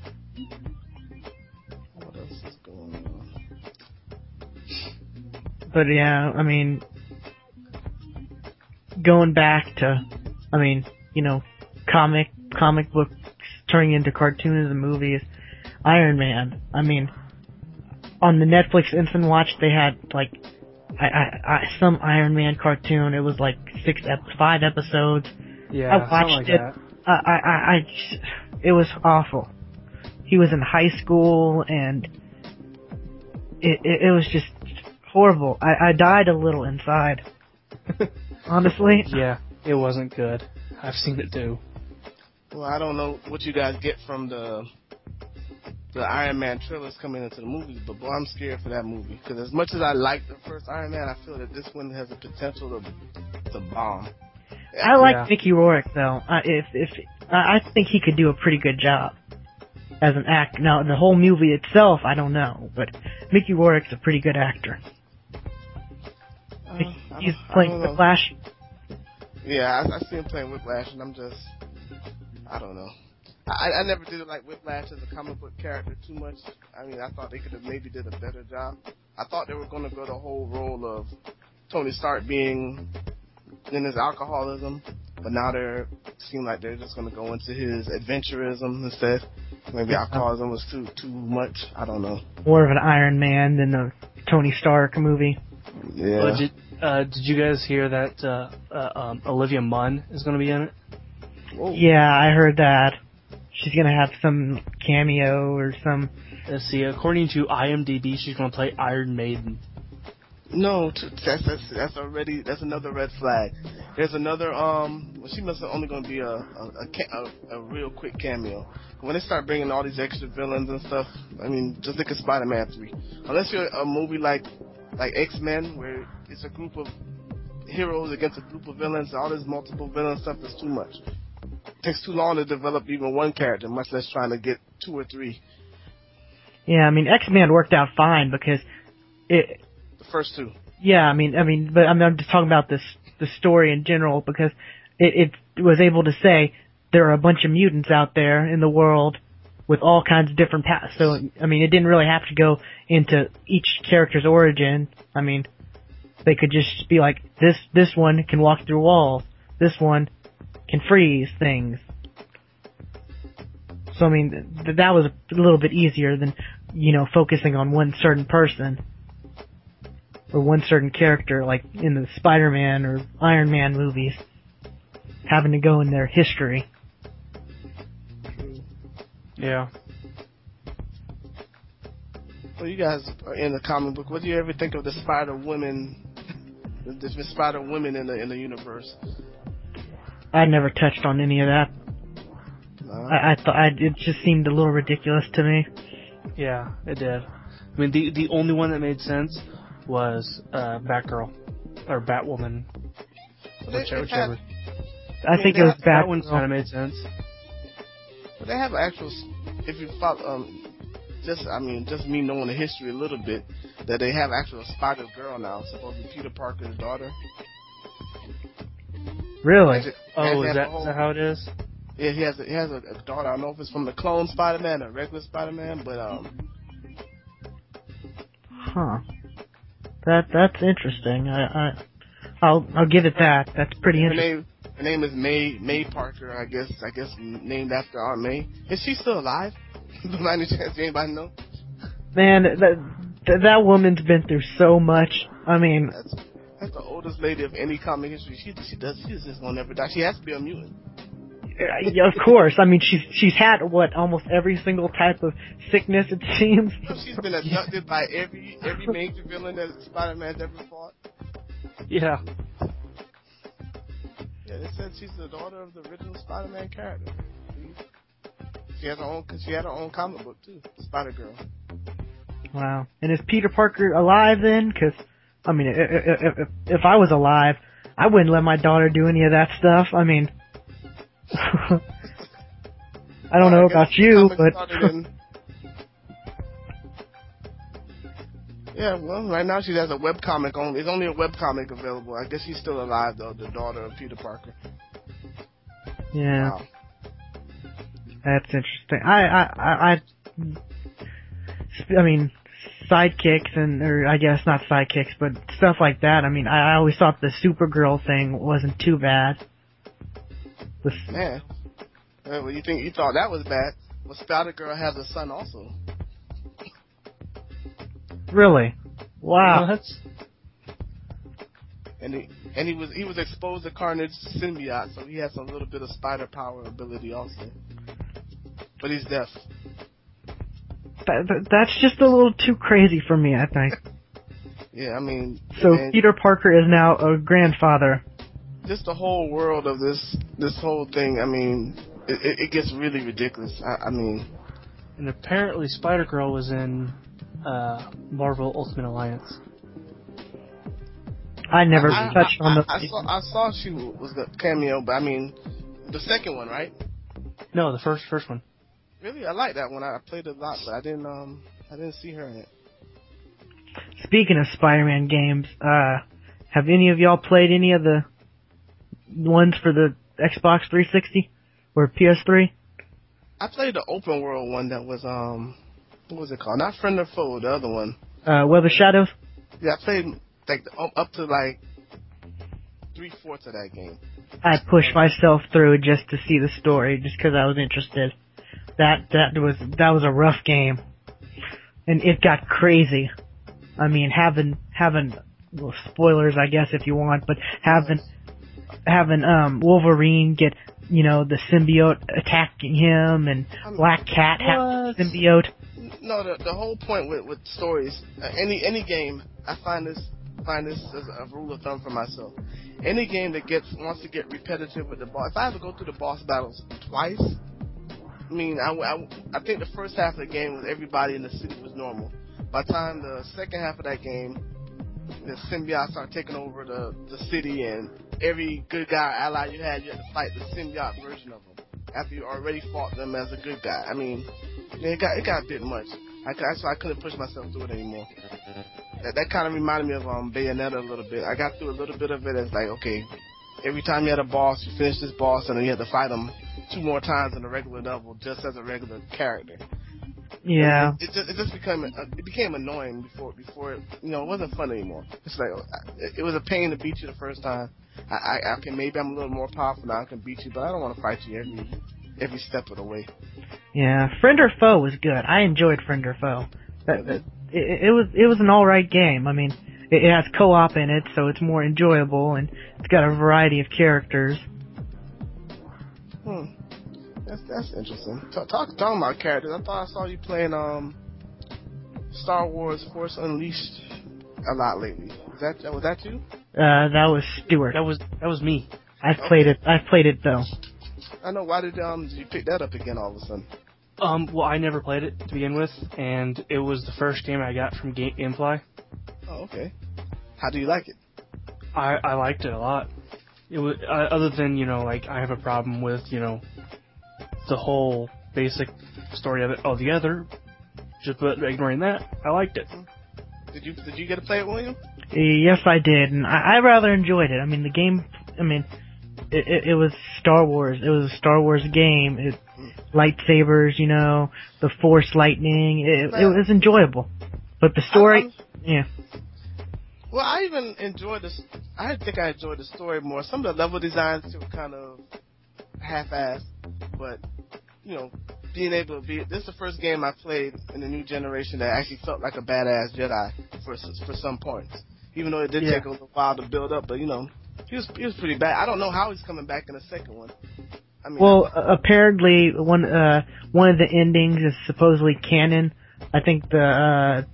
What else is going on? but yeah, I mean, going back to, I mean, you know, comic comic books turning into cartoons and movies. Iron Man. I mean, on the Netflix Instant Watch, they had like I, I, I some Iron Man cartoon. It was like six, ep- five episodes. Yeah, I watched something like it. that. I, I, I, I, it was awful. He was in high school, and it, it, it was just horrible. I, I died a little inside. Honestly. Yeah, it wasn't good. I've seen it too. Well, I don't know what you guys get from the the Iron Man trailers coming into the movies, but boy, I'm scared for that movie. Because as much as I like the first Iron Man, I feel that this one has the potential to to bomb. I like Yeah. Mickey Rourke though. I, if if I I think he could do a pretty good job as an actor. Now the whole movie itself, I don't know, but Mickey Rourke's a pretty good actor. Uh, I He's don't- I playing don't know. Whiplash. Yeah, I, I see him playing Whiplash, and I'm just, I don't know. I, I never did like Whiplash as a comic book character too much. I mean, I thought they could have maybe did a better job. I thought they were going to go the whole role of Tony Stark being in his alcoholism, but now they're seem like they're just going to go into his adventurism instead. Maybe alcoholism was too too much. I don't know. More of an Iron Man than the Tony Stark movie. Yeah. Uh, did, uh, did you guys hear that uh, uh, um, Olivia Munn is going to be in it? Whoa. Yeah, I heard that. She's gonna have some cameo or some. Let's see. According to IMDb, she's going to play Iron Maiden. No, t- that's, that's that's already that's another red flag. There's another um. Well, she must have only going to be a a, a ca- a a real quick cameo. When they start bringing all these extra villains and stuff, I mean, just look at Spider-Man three. Unless you're a movie like like X-Men, where it's a group of heroes against a group of villains, all this multiple villain stuff is too much. It takes too long to develop even one character, much less trying to get two or three. Yeah, I mean X-Men worked out fine because it. The first two. Yeah, I mean, I mean, but I mean, I'm just talking about this the story in general because it, it was able to say there are a bunch of mutants out there in the world with all kinds of different paths. So I mean, it didn't really have to go into each character's origin. I mean, they could just be like this this one can walk through walls, this one can freeze things. So I mean, th- that was a little bit easier than you know focusing on one certain person. Or one certain character, like in the Spider-Man or Iron Man movies, having to go in their history. Yeah. Well, you guys are in the comic book. What do you ever think of the Spider Women, the different Spider Women in the in the universe? I never touched on any of that. No? I, I thought I, it just seemed a little ridiculous to me. Yeah, it did. I mean, the the only one that made sense was uh, Batgirl or Batwoman, Well, they- whichever. they've had- whichever. I think it was That bad. one kind of made sense. But they have actual. If you follow, um, just I mean, just me knowing the history a little bit, that they have actual Spider Girl now, supposed to be Peter Parker's daughter. Really? Actually, Oh, actually is has that, a whole- is that how it is? Yeah, he has a, he has a, a daughter. I don't know if it's from the clone Spider-Man or regular Spider-Man, but um, Huh. That that's interesting. I, I I'll I'll give it that. That's pretty her interesting. name her name is May May Parker. I guess I guess named after Aunt May. Is she still alive? By any chance, anybody know? Man, that that that woman's been through so much. I mean, That's that's the oldest lady of any comic history. She she does she's just gonna never die. She has to be a mutant. yeah, of course. I mean, she's she's had what almost every single type of sickness. It seems. She's been abducted by every every major villain that Spider-Man's ever fought. Yeah. Yeah, they said she's the daughter of the original Spider-Man character. She has her own. She had her own comic book too, Spider Girl. Wow. And is Peter Parker alive then? Because I mean, if, if if I was alive, I wouldn't let my daughter do any of that stuff. I mean, I don't know about you, but In, yeah, well, right now she has a webcomic only. It's only a webcomic available. I guess she's still alive though, the daughter of Peter Parker. yeah, Wow. that's interesting. I I I, I, I mean, sidekicks and, or I guess not sidekicks, but stuff like that. I mean, I, I always thought the Supergirl thing wasn't too bad. The, Man, well, you think you thought that was bad? Well, Spider-Girl has a son also. Really? Wow. Well, that's And he and he was he was exposed to Carnage symbiote, so he has a little bit of spider power ability also. But he's deaf. That, that, that's just a little too crazy for me, I think. Yeah, I mean. So man, Peter Parker is now a grandfather. Just the whole world of this this whole thing. I mean, it, it, it gets really ridiculous. I, I mean. and apparently Spider-Girl was in uh, Marvel Ultimate Alliance. I never I, touched I, on the. I, I saw I saw she was the cameo, but I mean, the second one, right? No, the first first one. Really, I like that one. I played it a lot, but I didn't um I didn't see her in it. Speaking of Spider-Man games, uh, have any of y'all played any of the ones for the Xbox three sixty or P S three? I played the open world one that was um what was it called? Not Friend or Foe, the other one. Uh, Web of Shadows? Yeah, I played like up up to like three fourths of that game. I pushed myself through just to see the story, just because I was interested. That that was that was a rough game, and it got crazy. I mean, having having well, spoilers, I guess, if you want, but having having um Wolverine get, you know, the symbiote attacking him, and Black Cat have the symbiote. No, the the whole point with with stories, uh, any any game, I find this find this as a rule of thumb for myself. Any game that gets wants to get repetitive with the boss, if I have to go through the boss battles twice, I mean, I, I, I think the first half of the game was everybody in the city was normal. By the time the second half of that game, the symbiotes start taking over the, the city, and every good guy ally you had, you had to fight the symbiote version of them after you already fought them as a good guy. I mean, yeah, it got it got a bit much. I, that's why I couldn't push myself through it anymore. That, that kind of reminded me of um, Bayonetta a little bit. I got through a little bit of it as like, okay, every time you had a boss, you finished this boss, and then you had to fight them two more times in a regular level, just as a regular character. Yeah. It, it, just, it just became it became annoying before before it, you know, it wasn't fun anymore. It's like it, it was a pain to beat you the first time. I, I, I can maybe I'm a little more powerful now. I can beat you, but I don't want to fight you every every step of the way. Yeah, Friend or Foe was good. I enjoyed Friend or Foe. That, that, it, it was it was an all right game. I mean, it, it has co-op in it, so it's more enjoyable, and it's got a variety of characters. Hmm. That's that's interesting. Talk, talk talking about characters. I thought I saw you playing um Star Wars Force Unleashed a lot lately. Is that was that you? Uh, that was Stuart. That was that was me. I've played it. I've played it though. I know. Why did um did you pick that up again all of a sudden? Um, well, I never played it to begin with, and it was the first game I got from Game- GameFly. Oh, okay. How do you like it? I, I liked it a lot. It was uh, other than, you know, like I have a problem with, you know, the whole basic story of it altogether. Just but ignoring that, I liked it. Did you did you get to play it, William? Yes, I did, and I, I rather enjoyed it. I mean, the game. I mean, it, it, it was Star Wars. It was a Star Wars game. It, lightsabers, you know, the Force lightning. It, it was enjoyable, but the story, I'm, yeah. Well, I even enjoyed this. I think I enjoyed the story more. Some of the level designs were kind of half-assed, but you know, being able to be. This is the first game I played in the new generation that actually felt like a badass Jedi for for some points. Even though it did Yeah. take a little while to build up, but you know, he was he was pretty bad. I don't know how he's coming back in the second one. I mean, Well, uh, apparently one uh one of the endings is supposedly canon. I think the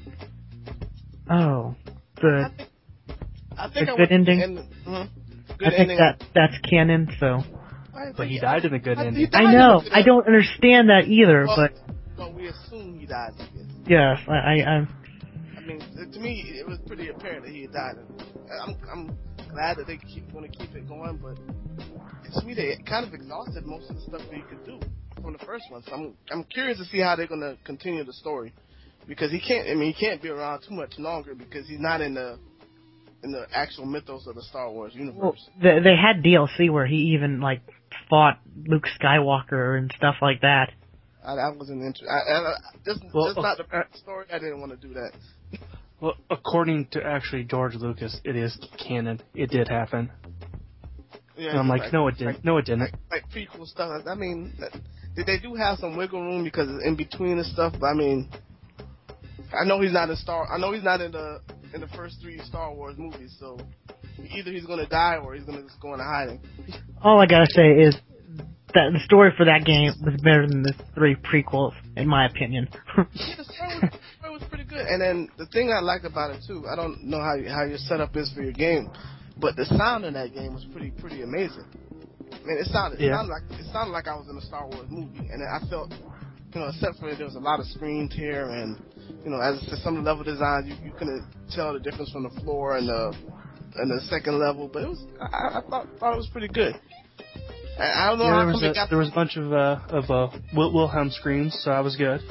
uh oh the I think I, think the I good ending. End, mm-hmm. Good I think ending. that that's canon. So I But he think- died in a good I- he ending. died I in a know good I don't understand that either, Well, but But we assume he died. I guess. yes, I I I'm, I mean, to me, it was pretty apparent that he had died. I'm, I'm glad that they keep want to keep it going, but to me, they kind of exhausted most of the stuff that he could do from the first one. So I'm, I'm curious to see how they're going to continue the story, because he can't. I mean, he can't be around too much longer because he's not in the in the actual mythos of the Star Wars universe. well, they, they had D L C where he even like fought Luke Skywalker and stuff like that. I, I wasn't interested. I, I, just, Well, just not the uh, story. I didn't want to do that. Well, according to actually George Lucas, it is canon. It did happen. Yeah, And I'm like, like, no, it didn't. like, no, it didn't. Like, like prequel stuff. I mean, they, they do have some wiggle room because it's in between and stuff. But I mean, I know he's not in Star. I know he's not in the in the first three Star Wars movies. So either he's going to die or he's going to just go into hiding. All I gotta say is that the story for that game was better than the three prequels, in my opinion. Yeah, the story was, the story was pretty good. And then the thing I liked about it too, I don't know how how your setup is for your game, but the sound in that game was pretty pretty amazing. I mean, it sounded, it Yeah. sounded like it sounded like I was in a Star Wars movie, and I felt, you know, except for there was a lot of screen tear, and you know, as I said, some of the level design you, you couldn't tell the difference from the floor and the and the second level, but it was I, I thought thought it was pretty good. I, I don't know Yeah, how there come was it a, got there was a bunch of uh, of uh, Wil- Wilhelm screams, so I was good.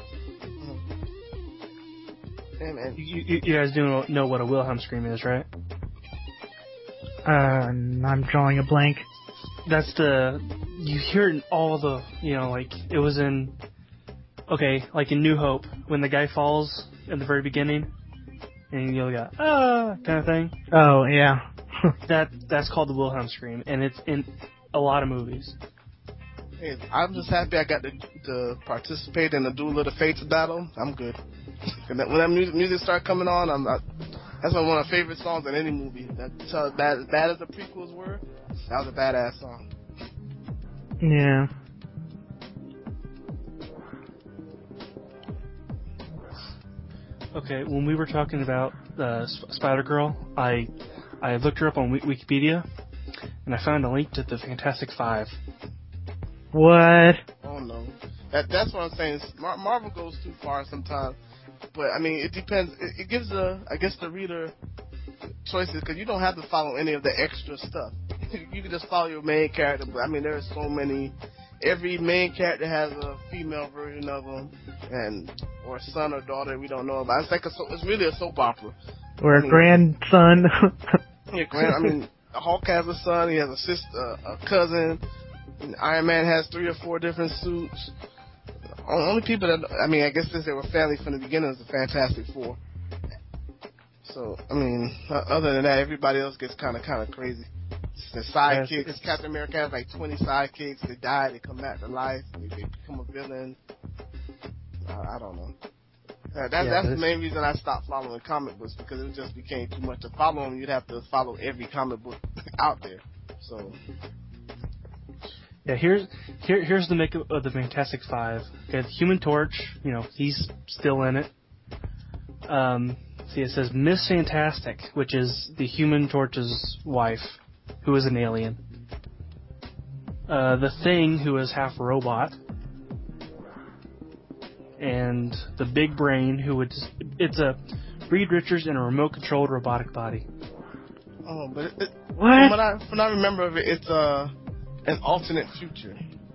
and, and You, you, you guys do know what a Wilhelm scream is, right? uh, I'm drawing a blank. That's the you hear it in all the you know like it was in okay like in New Hope when the guy falls at the very beginning and you go ah kind of thing. Oh, yeah. That that's called the Wilhelm scream, and it's in a lot of movies. hey, I'm just happy I got to, to participate in the Duel of the Fates battle. I'm good. And that, when that music, music start coming on, I'm not, that's one of my favorite songs in any movie. That's as bad, as bad as the prequels were. That was a badass song. Yeah. Okay, when we were talking about uh, Sp- Spider Girl, I I looked her up on Wik- Wikipedia, and I found a link to the Fantastic Five. What? Oh no, that that's what I'm saying. Mar- Marvel goes too far sometimes, but I mean it depends. It, it gives the I guess the reader choices because you don't have to follow any of the extra stuff. You can just follow your main character. But I mean there are so many. Every main character has a female version of them, and or son or daughter we don't know about. It's like a so, it's really a soap opera. Or I a mean, grandson? Yeah, grand. I mean, Hulk has a son. He has a sister, a cousin. Iron Man has three or four different suits. Only people that I mean, I guess since they were family from the beginning, is the Fantastic Four. So I mean, other than that, everybody else gets kind of kind of crazy. The sidekicks. Yes, Captain America has like twenty sidekicks. They die. They come back to life. They, they become a villain. I, I don't know. Uh, that, Yeah, that's the this- main reason I stopped following comic books because it just became too much to follow them. You'd have to follow every comic book out there. So Yeah, here's here here's the makeup of the Fantastic Five. Okay, the Human Torch, you know, he's still in it. Um, see, it says Miss Fantastic, which is the Human Torch's wife, who is an alien. Uh, the Thing, who is half robot. And the Big Brain, who would it's a Reed Richards in a remote-controlled robotic body. oh, but it, it, What? from what I from what I remember of it, it's uh an alternate future.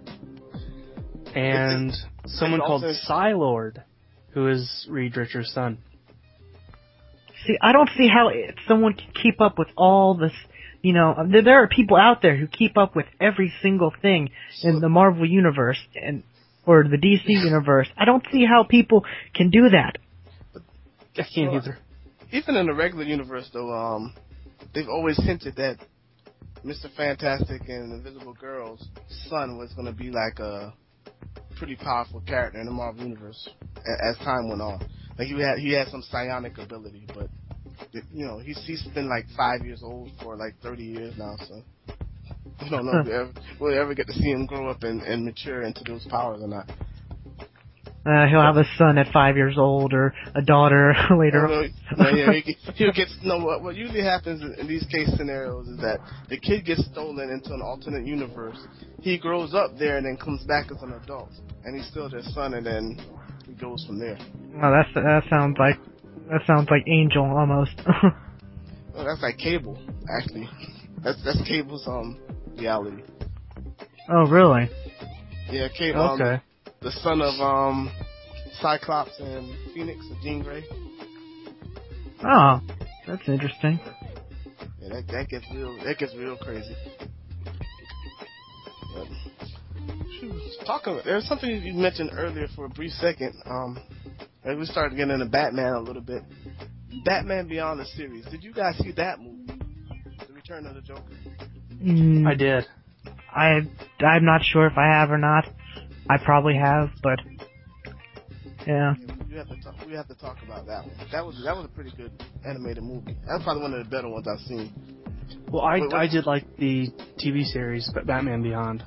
And It's- someone it's called also- Psylord, who is Reed Richards' son. See, I don't see how it, someone can keep up with all this. You know, there, there are people out there who keep up with every single thing in the Marvel universe and or the D C universe. I don't see how people can do that. I can't Well, either. Even in the regular universe, though, um, they've always hinted that Mister Fantastic and Invisible Girl's son was going to be like a pretty powerful character in the Marvel universe a- as time went on. Like he had he had some psionic ability, but you know he's he's been like five years old for like thirty years now, so we don't know if we ever, we'll ever get to see him grow up and, and mature into those powers or not. Uh, he'll have a son at five years old or a daughter later No, on. no, yeah, he get, he'll get no. What, what usually happens in, in these case scenarios is that the kid gets stolen into an alternate universe. He grows up there and then comes back as an adult, and he's still their son, and then he goes from there. Well, that's that sounds like that sounds like Angel almost. Well, that's like Cable, actually. That's that's Cable's um reality. Oh, really? Yeah, Cable. Um, Okay. the son of um Cyclops and Phoenix, or Jean Grey. Oh, that's interesting. Yeah, that that gets real. That gets real crazy. But, you talking, there was something you mentioned earlier for a brief second. Um, as we started getting into Batman a little bit. Batman Beyond the series. Did you guys see that movie? The Return of the Joker? Mm, I did. I, I'm not sure if I have or not. I probably have, but yeah. You have to talk, we have to talk about that one. That was that was a pretty good animated movie. That's probably one of the better ones I've seen. Well, I Wait, what? I did like the T V series, but Batman Beyond.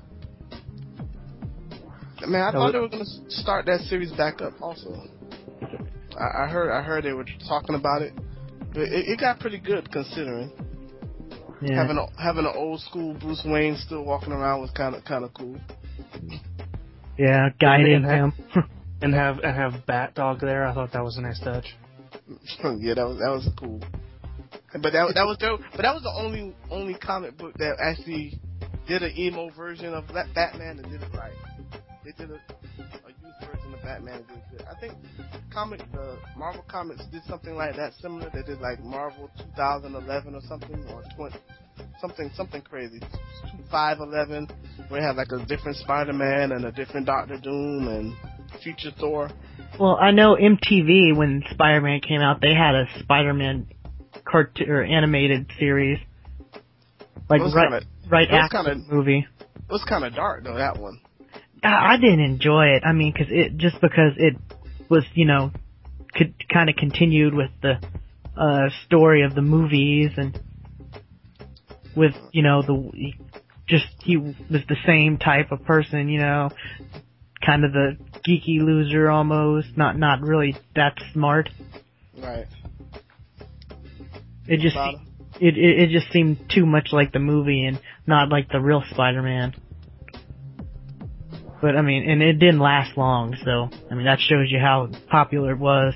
Man, I That thought was- they were going to start that series back up. Also, I, I heard I heard they were talking about it. But it, it got pretty good considering. Yeah. Having a, having an old school Bruce Wayne still walking around was kind of kind of cool. Yeah, guiding And- and him. And have and have Bat Dog there. I thought that was a nice touch. Yeah, that was that was cool. But that that was dope. But that was the only only comic book that actually did an emo version of Bat- Batman and did it right. They did a, a youth version of Batman and did it good. I think comic uh, Marvel Comics did something like that similar. They did like Marvel twenty eleven or something or twenty something something crazy. five eleven where they have like a different Spider-Man and a different Doctor Doom and future Thor. Well, I know M T V, when Spider-Man came out, they had a Spider-Man cartoon or animated series, like It was right kinda- right it was after kinda- the movie. It was kind of dark though, that one. I, I didn't enjoy it. I mean, cause it just because it was, you know, could kind of continued with the uh story of the movies and with, you know, the just he was the same type of person, you know, kind of the geeky loser almost, not not really that smart. Right. It just About it, it it just seemed too much like the movie and not like the real Spider-Man. But I mean, and it didn't last long, so I mean that shows you how popular it was.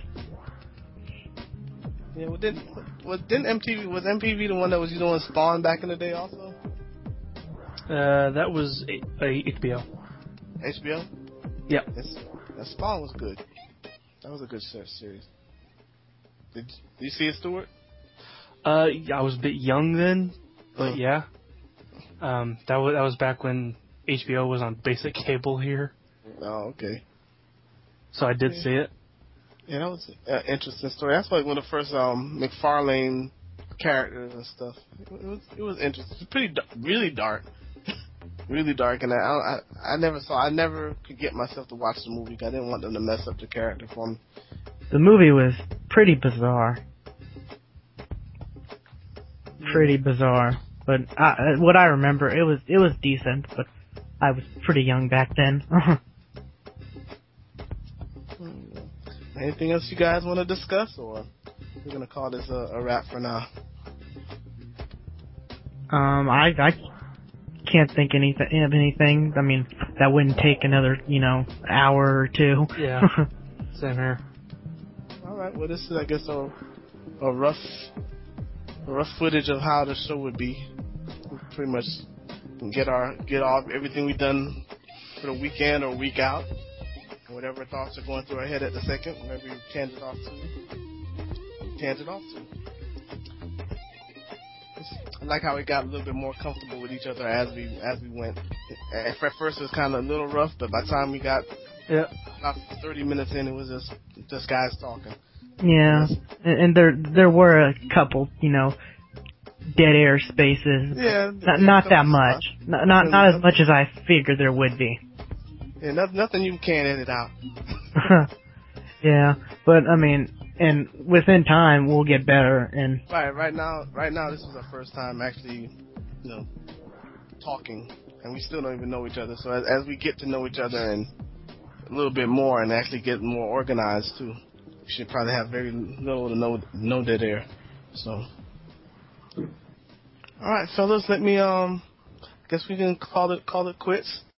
Yeah, well, didn't was didn't M T V was M T V the one that was doing Spawn back in the day also? Uh, that was a, a H B O. H B O. Yeah. Yes, that Spawn was good. That was a good ser- series. Did, did you see it, Stuart? Uh, yeah, I was a bit young then, but Oh. yeah. Um, that was that was back when H B O was on basic cable here, Oh, okay. so I did Yeah. see it. Yeah, that was an interesting story. That's like one of the first um, McFarlane characters and stuff. It was it was interesting. It's pretty da- really dark, really dark, and I, I I never saw. I never could get myself to watch the movie. 'Cause I didn't want them to mess up the character for me. The movie was pretty bizarre. Pretty bizarre. But I, what I remember, it was it was decent, but I was pretty young back then. Anything else you guys want to discuss, or we're gonna call this a, a wrap for now? um, I I can't think anything of anything. I mean, that wouldn't take another, you know, hour or two. Yeah. Same here. All right. Well, this is, I guess, a, a rough, a rough footage of how the show would be. We pretty much get our get off everything we've done for the weekend or week out, and whatever thoughts are going through our head at the second, whatever we tangent off to, tangent off to. I like how we got a little bit more comfortable with each other as we as we went. At first, it was kind of a little rough, but by the time we got Yeah. about thirty minutes in, it was just just guys talking. Yeah, and, and there there were a couple, you know, dead air spaces. Yeah, Not not that much. Not not, not as much as I figured there would be. Yeah, no, nothing you can't edit out. Yeah, but I mean, and within time we'll get better. And Right, right now, right now, this is our first time actually, you know, talking, and we still don't even know each other. So as, as we get to know each other and a little bit more, and actually get more organized too, we should probably have very little to no no dead air. So, all right, fellas, let me um, guess we can call it call it quits.